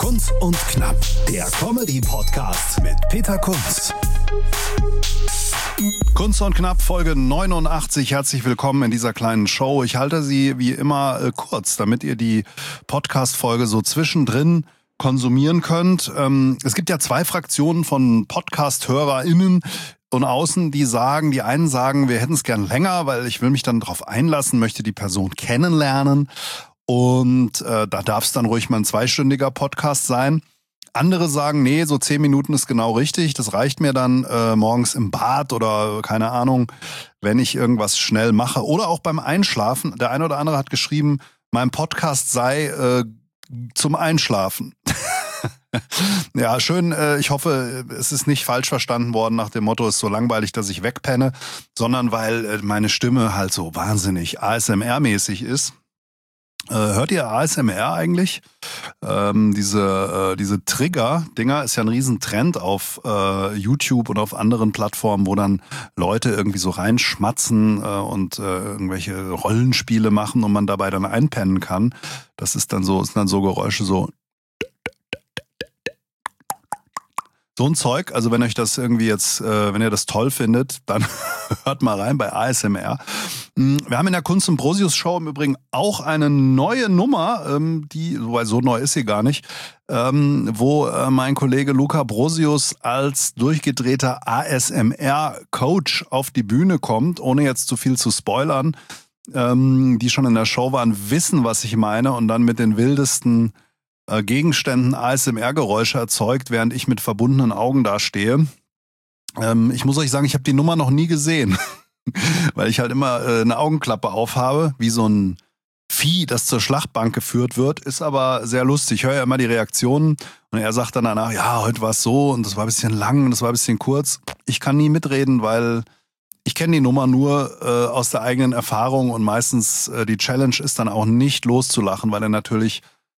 Kunz und Knapp, der Comedy-Podcast mit Peter Kunz. Kunz und Knapp, Folge 89. Herzlich willkommen in dieser kleinen Show. Ich halte sie wie immer kurz, damit ihr die Podcast-Folge so zwischendrin konsumieren könnt. Es gibt ja zwei Fraktionen von Podcast-HörerInnen und außen, die einen sagen, wir hätten es gern länger, weil ich will mich dann drauf einlassen, möchte die Person kennenlernen. Und da darf es dann ruhig mal ein zweistündiger Podcast sein. Andere sagen, nee, so 10 Minuten ist genau richtig. Das reicht mir dann morgens im Bad oder keine Ahnung, wenn ich irgendwas schnell mache. Oder auch beim Einschlafen. Der eine oder andere hat geschrieben, mein Podcast sei zum Einschlafen. Ja, schön. Ich hoffe, es ist nicht falsch verstanden worden nach dem Motto, es ist so langweilig, dass ich wegpenne, sondern weil meine Stimme halt so wahnsinnig ASMR-mäßig ist. Hört ihr ASMR eigentlich? Diese Trigger-Dinger ist ja ein Riesentrend auf YouTube und auf anderen Plattformen, wo dann Leute irgendwie so reinschmatzen und irgendwelche Rollenspiele machen und man dabei dann einpennen kann. Das sind dann so Geräusche so. So ein Zeug, also wenn euch das irgendwie jetzt, wenn ihr das toll findet, dann hört mal rein bei ASMR. Wir haben in der Kunz und Brosius Show im Übrigen auch eine neue Nummer, wobei so neu ist sie gar nicht, wo mein Kollege Luca Brosius als durchgedrehter ASMR-Coach auf die Bühne kommt, ohne jetzt zu viel zu spoilern. Die schon in der Show waren, wissen, was ich meine und dann mit den wildesten Gegenständen ASMR-Geräusche erzeugt, während ich mit verbundenen Augen dastehe. Ich muss euch sagen, ich habe die Nummer noch nie gesehen, weil ich halt immer eine Augenklappe aufhabe, wie so ein Vieh, das zur Schlachtbank geführt wird, ist aber sehr lustig. Ich höre ja immer die Reaktionen und er sagt dann danach, ja, heute war es so und das war ein bisschen lang und das war ein bisschen kurz. Ich kann nie mitreden, weil ich kenne die Nummer nur aus der eigenen Erfahrung und meistens die Challenge ist dann auch nicht loszulachen, weil er natürlich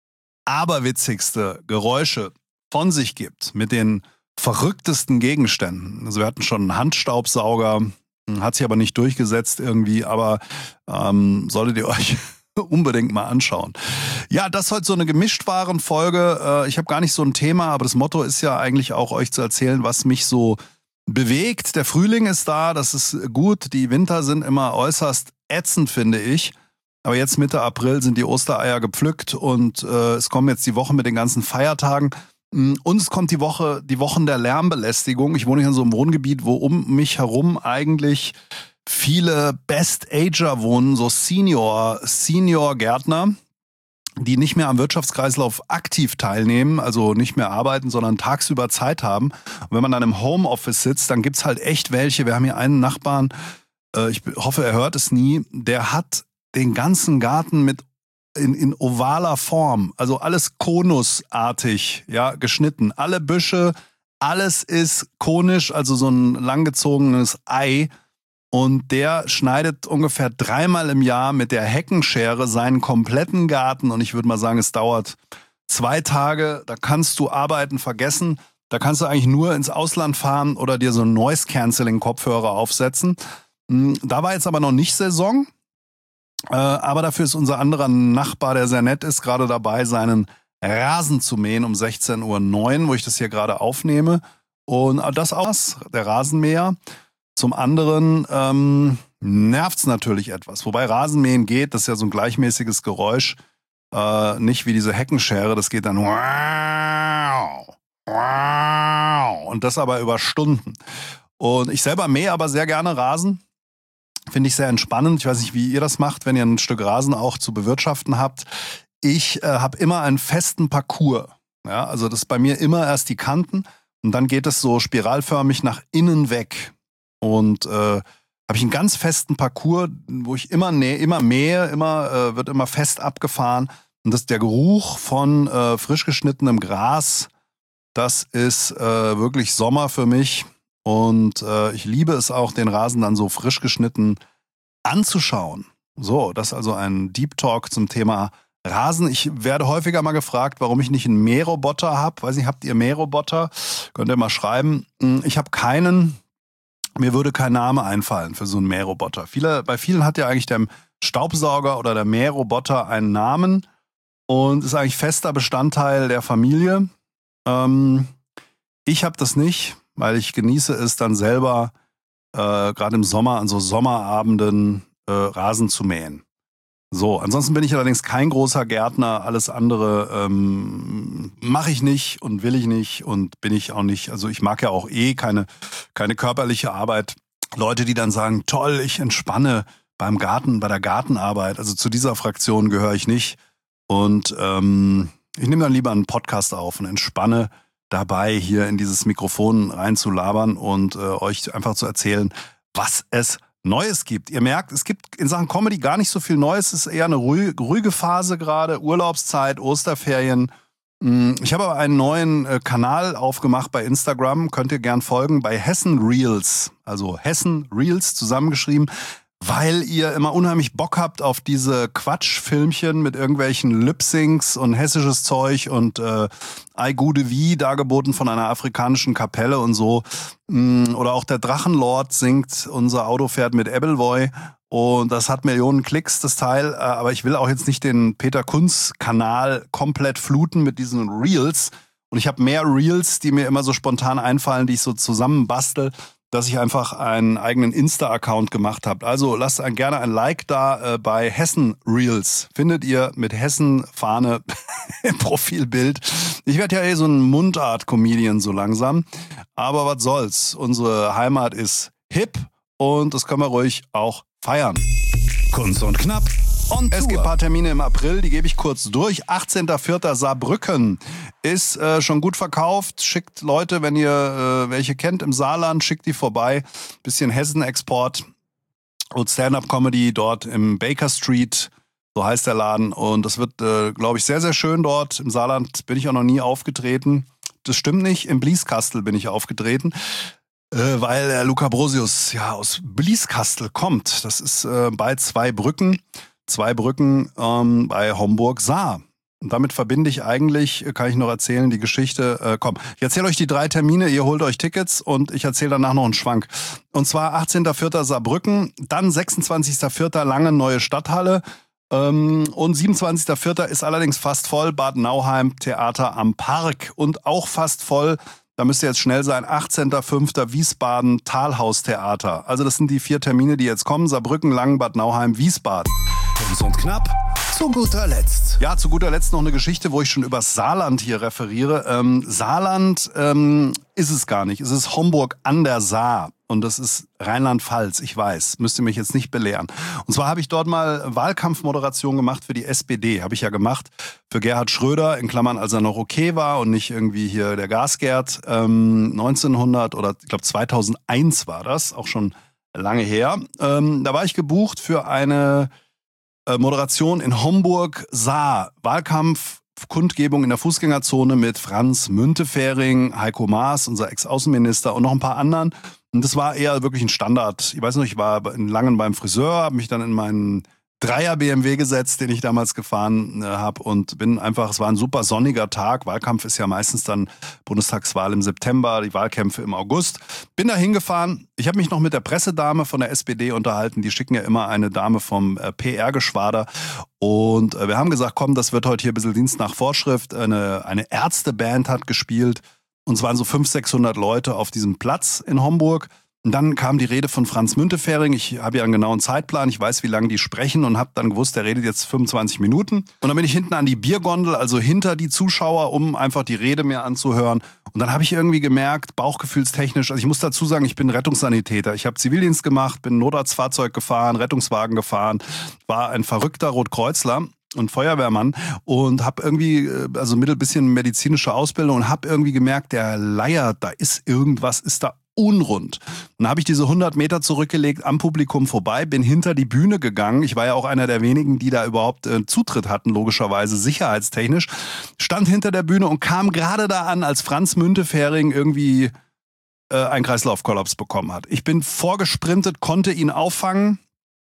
aberwitzigste Geräusche von sich gibt mit den verrücktesten Gegenständen. Also wir hatten schon einen Handstaubsauger, hat sich aber nicht durchgesetzt irgendwie, aber solltet ihr euch unbedingt mal anschauen. Ja, das ist heute so eine Gemischtwarenfolge. Ich habe gar nicht so ein Thema, aber das Motto ist ja eigentlich auch, euch zu erzählen, was mich so bewegt. Der Frühling ist da, das ist gut. Die Winter sind immer äußerst ätzend, finde ich. Aber jetzt Mitte April sind die Ostereier gepflückt und es kommen jetzt die Wochen mit den ganzen Feiertagen. Und es kommt die Wochen der Lärmbelästigung. Ich wohne hier in so einem Wohngebiet, wo um mich herum eigentlich viele Best-Ager wohnen, so Senior-Gärtner, die nicht mehr am Wirtschaftskreislauf aktiv teilnehmen, also nicht mehr arbeiten, sondern tagsüber Zeit haben. Und wenn man dann im Homeoffice sitzt, dann gibt's halt echt welche. Wir haben hier einen Nachbarn, ich hoffe, er hört es nie, der hat den ganzen Garten mit in ovaler Form, also alles konusartig, ja, geschnitten. Alle Büsche, alles ist konisch, also so ein langgezogenes Ei. Und der schneidet ungefähr 3-mal im Jahr mit der Heckenschere seinen kompletten Garten. Und ich würde mal sagen, es dauert 2 Tage. Da kannst du Arbeiten vergessen. Da kannst du eigentlich nur ins Ausland fahren oder dir so einen Noise-Canceling-Kopfhörer aufsetzen. Da war jetzt aber noch nicht Saison. Aber dafür ist unser anderer Nachbar, der sehr nett ist, gerade dabei, seinen Rasen zu mähen um 16:09 Uhr, wo ich das hier gerade aufnehme. Und das auch, der Rasenmäher. Zum anderen nervt's natürlich etwas. Wobei Rasenmähen geht, das ist ja so ein gleichmäßiges Geräusch. Nicht wie diese Heckenschere, das geht dann und das aber über Stunden. Und ich selber mähe aber sehr gerne Rasen. Finde ich sehr entspannend. Ich weiß nicht, wie ihr das macht, wenn ihr ein Stück Rasen auch zu bewirtschaften habt. Ich habe immer einen festen Parcours. Ja, also das ist bei mir immer erst die Kanten und dann geht es so spiralförmig nach innen weg. Und habe ich einen ganz festen Parcours, wo ich immer mähe, wird immer fest abgefahren. Und das der Geruch von frisch geschnittenem Gras, das ist wirklich Sommer für mich. Und ich liebe es auch, den Rasen dann so frisch geschnitten anzuschauen. So, das ist also ein Deep Talk zum Thema Rasen. Ich werde häufiger mal gefragt, warum ich nicht einen Mähroboter habe. Weiß nicht, habt ihr Mähroboter? Könnt ihr mal schreiben. Ich habe keinen. Mir würde kein Name einfallen für so einen Mähroboter. Bei vielen hat ja eigentlich der Staubsauger oder der Mähroboter einen Namen. und ist eigentlich fester Bestandteil der Familie. Ich habe das nicht, weil ich genieße es dann selber, gerade im Sommer an so Sommerabenden Rasen zu mähen. So, ansonsten bin ich allerdings kein großer Gärtner. Alles andere mache ich nicht und will ich nicht und bin ich auch nicht. Also ich mag ja auch keine körperliche Arbeit. Leute, die dann sagen, toll, ich entspanne bei der Gartenarbeit. Also zu dieser Fraktion gehöre ich nicht. Und ich nehme dann lieber einen Podcast auf und entspanne dabei, hier in dieses Mikrofon reinzulabern und euch einfach zu erzählen, was es Neues gibt. Ihr merkt, es gibt in Sachen Comedy gar nicht so viel Neues. Es ist eher eine ruhige Phase gerade, Urlaubszeit, Osterferien. Ich habe aber einen neuen Kanal aufgemacht bei Instagram. Könnt ihr gern folgen, bei Hessen Reels. Also Hessen Reels zusammengeschrieben, weil ihr immer unheimlich Bock habt auf diese Quatschfilmchen mit irgendwelchen Lip-Syncs und hessisches Zeug und Ei Gude Wie, dargeboten von einer afrikanischen Kapelle und so. Oder auch der Drachenlord singt Unser Auto fährt mit Ebbelwoi. Und das hat Millionen Klicks, das Teil. Aber ich will auch jetzt nicht den Peter Kunz-Kanal komplett fluten mit diesen Reels. Und ich habe mehr Reels, die mir immer so spontan einfallen, die ich so zusammenbastel, dass ich einfach einen eigenen Insta-Account gemacht habe. Also lasst gerne ein Like da bei Hessen Reels. Findet ihr mit Hessen-Fahne im Profilbild. Ich werde ja so ein Mundart-Comedian so langsam. Aber was soll's. Unsere Heimat ist hip und das können wir ruhig auch feiern. Kunst und Knapp. On Es Tour. gibt ein paar Termine im April, die gebe ich kurz durch. 18.04. Saarbrücken ist schon gut verkauft. Schickt Leute, wenn ihr welche kennt im Saarland, schickt die vorbei. Bisschen Hessen-Export und Stand-Up-Comedy dort im Baker Street, so heißt der Laden. Und das wird, glaube ich, sehr, sehr schön dort. Im Saarland bin ich auch noch nie aufgetreten. Das stimmt nicht, im Blieskastel bin ich aufgetreten. Weil der Luca Brosius ja aus Blieskastel kommt. Das ist bei zwei Brücken bei Homburg-Saar. Und damit verbinde ich eigentlich, kann ich noch erzählen, die Geschichte. Ich erzähle euch die 3 Termine, ihr holt euch Tickets und ich erzähle danach noch einen Schwank. Und zwar 18.04. Saarbrücken, dann 26.04. Lange Neue Stadthalle und 27.04. ist allerdings fast voll, Bad Nauheim, Theater am Park und auch fast voll. Da müsst ihr jetzt schnell sein. 18.05. Wiesbaden, Talhaus-Theater. Also das sind die 4 Termine, die jetzt kommen. Saarbrücken, Langen, Bad Nauheim, Wiesbaden. Kunst und Knapp. Zu guter Letzt. Ja, zu guter Letzt noch eine Geschichte, wo ich schon über Saarland hier referiere. Saarland ist es gar nicht. Es ist Homburg an der Saar. Und das ist Rheinland-Pfalz, ich weiß. Müsst ihr mich jetzt nicht belehren. Und zwar habe ich dort mal Wahlkampfmoderation gemacht für die SPD. Habe ich ja gemacht für Gerhard Schröder, in Klammern, als er noch okay war und nicht irgendwie hier der Gasgerd. 1900 oder ich glaube 2001 war das, auch schon lange her. Da war ich gebucht für eine Moderation in Homburg-Saar. Wahlkampfkundgebung in der Fußgängerzone mit Franz Müntefering, Heiko Maas, unser Ex-Außenminister und noch ein paar anderen. Und das war eher wirklich ein Standard. Ich weiß noch, ich war in Langen beim Friseur, habe mich dann in meinen Dreier BMW gesetzt, den ich damals gefahren habe und bin einfach, es war ein super sonniger Tag. Wahlkampf ist ja meistens dann Bundestagswahl im September, die Wahlkämpfe im August. Bin da hingefahren. Ich habe mich noch mit der Pressedame von der SPD unterhalten. Die schicken ja immer eine Dame vom PR-Geschwader. Und wir haben gesagt, komm, das wird heute hier ein bisschen Dienst nach Vorschrift. Eine Ärzteband hat gespielt. Und es waren so 500, 600 Leute auf diesem Platz in Homburg. Und dann kam die Rede von Franz Müntefering. Ich habe ja einen genauen Zeitplan. Ich weiß, wie lange die sprechen und habe dann gewusst, der redet jetzt 25 Minuten. Und dann bin ich hinten an die Biergondel, also hinter die Zuschauer, um einfach die Rede mir anzuhören. Und dann habe ich irgendwie gemerkt, bauchgefühlstechnisch, also ich muss dazu sagen, ich bin Rettungssanitäter. Ich habe Zivildienst gemacht, bin Notarztfahrzeug gefahren, Rettungswagen gefahren, war ein verrückter Rotkreuzler und Feuerwehrmann und habe irgendwie, also bisschen medizinische Ausbildung und habe irgendwie gemerkt, der leiert, da ist irgendwas, ist da unrund. Und dann habe ich diese 100 Meter zurückgelegt, am Publikum vorbei, bin hinter die Bühne gegangen. Ich war ja auch einer der wenigen, die da überhaupt Zutritt hatten, logischerweise sicherheitstechnisch. Stand hinter der Bühne und kam gerade da an, als Franz Müntefering irgendwie einen Kreislaufkollaps bekommen hat. Ich bin vorgesprintet, konnte ihn auffangen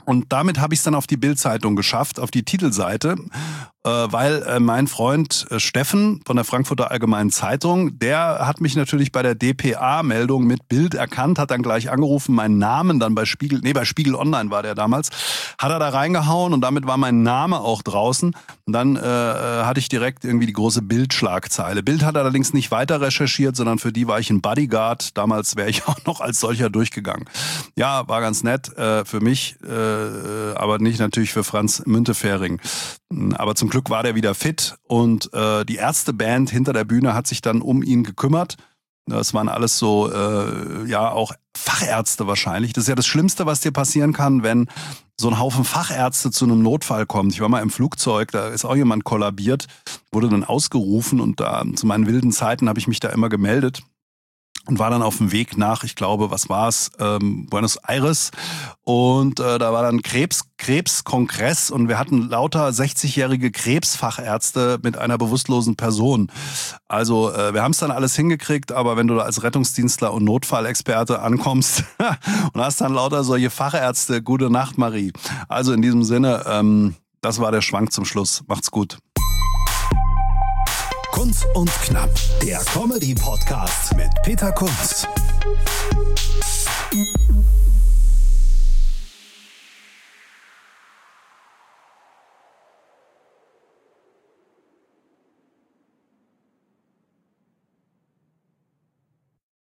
Und damit habe ich es dann auf die Bild-Zeitung geschafft, auf die Titelseite, weil mein Freund Steffen von der Frankfurter Allgemeinen Zeitung, der hat mich natürlich bei der DPA-Meldung mit Bild erkannt, hat dann gleich angerufen, meinen Namen dann bei Spiegel Online war der damals, hat er da reingehauen und damit war mein Name auch draußen. Und dann hatte ich direkt irgendwie die große Bild-Schlagzeile. Bild hat allerdings nicht weiter recherchiert, sondern für die war ich ein Bodyguard. Damals wäre ich auch noch als solcher durchgegangen. Ja, war ganz nett für mich, aber nicht natürlich für Franz Müntefering. Aber zum Glück war der wieder fit und die Ärzteband hinter der Bühne hat sich dann um ihn gekümmert. Das waren alles so, auch Fachärzte wahrscheinlich. Das ist ja das Schlimmste, was dir passieren kann, wenn so ein Haufen Fachärzte zu einem Notfall kommt. Ich war mal im Flugzeug, da ist auch jemand kollabiert, wurde dann ausgerufen und da zu meinen wilden Zeiten habe ich mich da immer gemeldet. Und war dann auf dem Weg nach, ich glaube, was war's, Buenos Aires. Und da war dann Krebskongress und wir hatten lauter 60-jährige Krebsfachärzte mit einer bewusstlosen Person. Also wir haben es dann alles hingekriegt, aber wenn du da als Rettungsdienstler und Notfallexperte ankommst und hast dann lauter solche Fachärzte, gute Nacht, Marie. Also in diesem Sinne, das war der Schwank zum Schluss. Macht's gut. Kunz und Knapp, der Comedy-Podcast mit Peter Kunz.